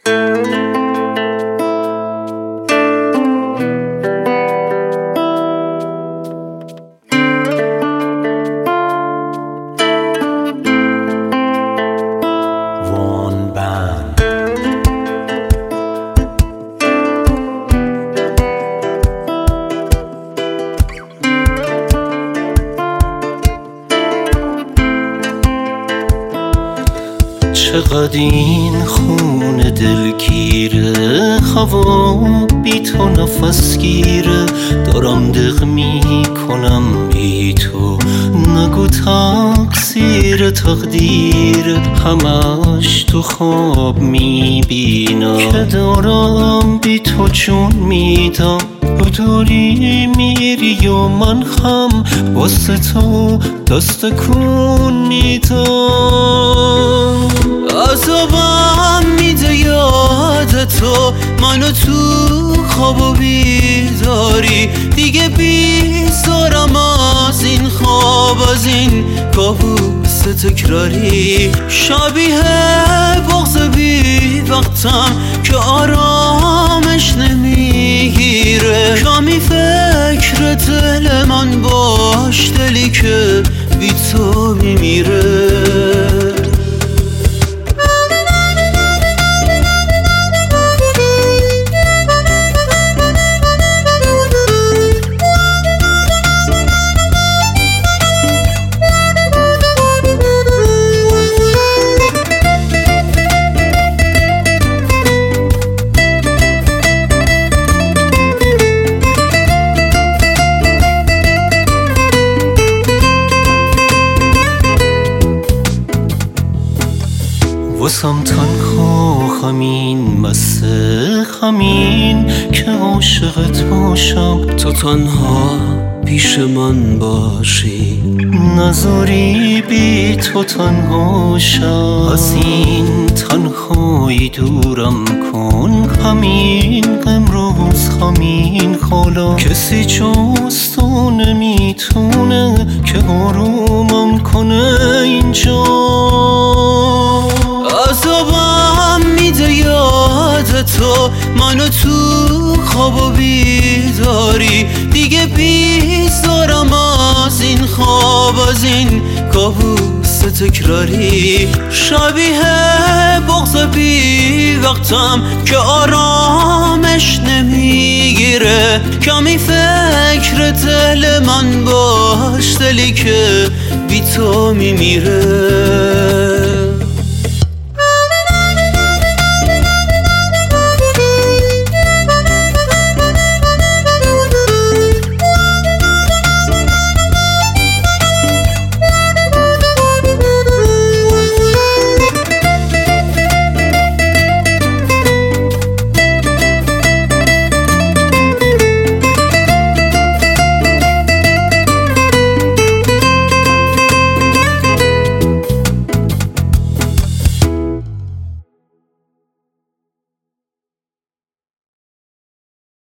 چقدر این خونه دلگیره، هوا بی تو نفس گیره. دارم دق می کنم بی تو، نگو تقصیر تقدیر. همش تو خواب می بینم که دارم بی تو جون میدم. تو داری میری و من هم واسه تو دست کون میدم. عذابم میده یاد تو، منو تو خواب و بیداری. دیگه بیزارم از این خواب، از این کابوس تکراری. شبیه بغض بی وقتم که آرامش نمیگیره. کمی فکر دل من باش، دلی که بی تو میمیره. واسم تنها همین مسه همین که عاشقت باشم. تو تنها پیش من باشی، نذاری بی تو تنها شم. از این تنهایی دورم کن، همین امروز همین حالا. کسی جز تو نمیتونه که آرومم کنه اینجا. عذابم میده یاد تو، منو تو خواب و بیداری. دیگه بیزارم از این خواب، از این کابوس تکراری. شبیه بغض بی وقتم که آرامش نمیگیره. کمی فکر دل من باش، دلی که بی تو میمیره.